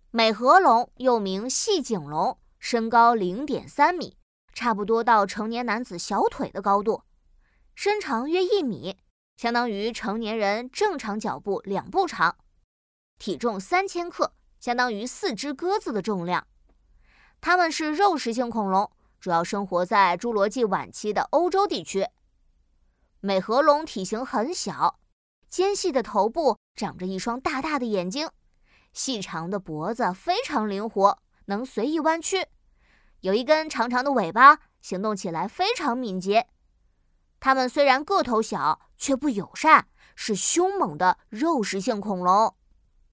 美颌龙又名细颈龙，身高 0.3 米，差不多到成年男子小腿的高度，身长约1米，相当于成年人正常脚步2步长，体重3000克，相当于4只鸽子的重量。它们是肉食性恐龙，主要生活在侏罗纪晚期的欧洲地区。美颌龙体型很小，尖细的头部长着一双大大的眼睛，细长的脖子非常灵活，能随意弯曲，有一根长长的尾巴，行动起来非常敏捷。它们虽然个头小，却不友善，是凶猛的肉食性恐龙。